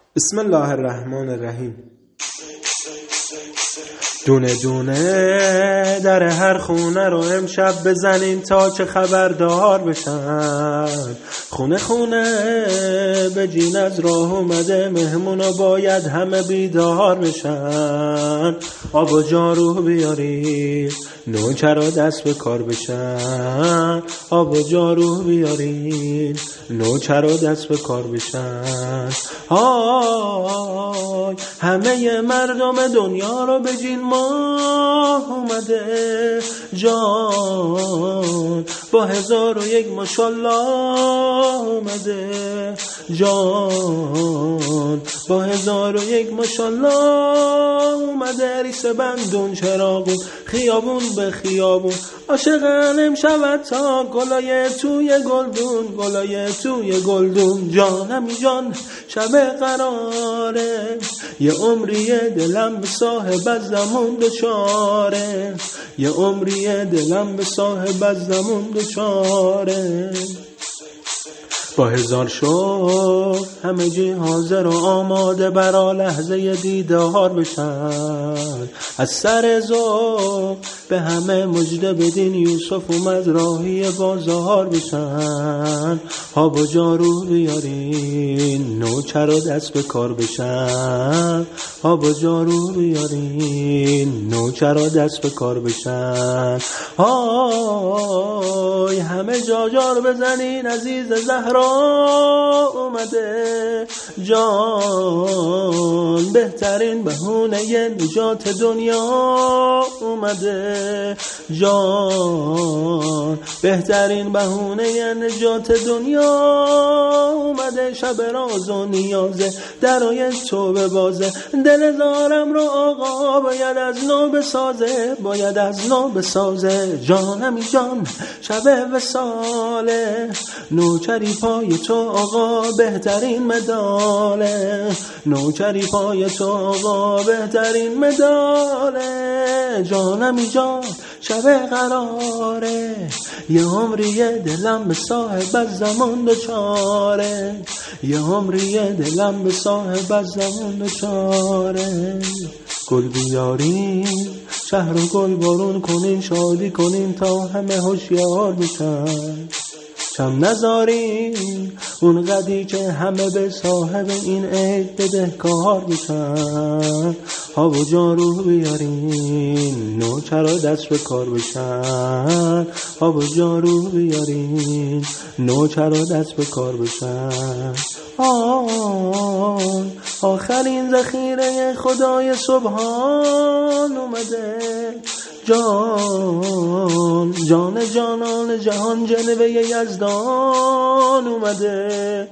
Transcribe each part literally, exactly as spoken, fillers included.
بسم الله الرحمن الرحیم. دونه دونه در هر خونه رو امشب بزنین تا که خبردار بشن. خونه خونه بجین از راه اومده مهمونا باید همه بیدار بشن. آب و جارو بیارید نوکرا دست به کار بشن. آب و جارو بیارید نوکرا دست به کار بشن. های همه مردم دنیا رو بجین ماه اومده جان با هزار و یک ماشالله اومده جان با هزار و یک ماشالله اومده. ریس بندون چراغون خیابون به خیابون عاشقن امشب تا گلای توی گلدون گلای توی گلدون. جانمی جان شب قراره یه عمری دلم به صاحب از زمون دوچاره یه عمری دلم به صاحب از زمون دوچاره. با هزار شوق همه جی حاضر و آماده برا لحظه دیدار بشن. از سر ذوق به همه مژده بدین یوسف اومد راهی بازار بشن. آب و جارو بیارین نوکرا دست به کار بشن. آب و جارو بیارین نوکرا دست به کار بشن. آی همه جا جار بزنین عزیز زهرا اومده جان بهترین بهونه نجات دنیا اومده جان بهترین بهونه نجات دنیا اومده. شب راز و نیازه درای تو به بازه دل زارم رو آقا باید از نو بسازه باید از نو بسازه. جانمی جان شب وصاله نوکری پای تو آقا بهترین مداله نوکری پای تو آقا بهترین مداله. جانمی جان شب قراره یه عمری دلم به صاحب از زمان دوچاره یه عمری دلم به صاحب از زمان دوچاره. گل بیارین شهر و گل بارون کنین شادی کنین تا همه هوشیار بشن. شم نذارین اون قدی که همه به صاحب این عید بدهکار بشن. آب و جارو بیارین نوکرا دست به کار بشن. آب و جارو بیارین نوکرا دست به کار بشن. آه آخرین ذخیره خدای سبحان اومده جان جان جانان جهان جلوه یزدان اومده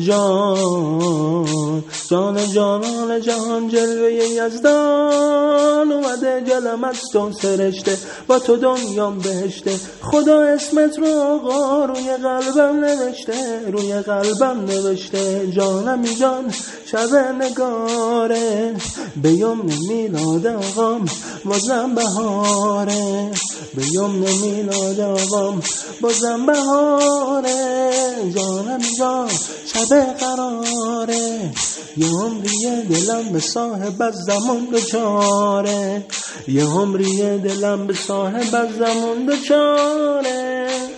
جان جان جانان جهان جلوه یزدان اومده. جلم از تو سرشته با تو دنیام بهشته خدا اسمت رو آقا روی قلبم نوشته روی قلبم نوشته. جانمی جان شب نگاره به یمن میلاد آقام بازم بهاره به یمن میلاد آقام بازم بهاره. جانمی جان شب قراره یه عمری دلم به صاحب از زمان دوچاره یه عمری دلم به صاحب از زمان دوچاره.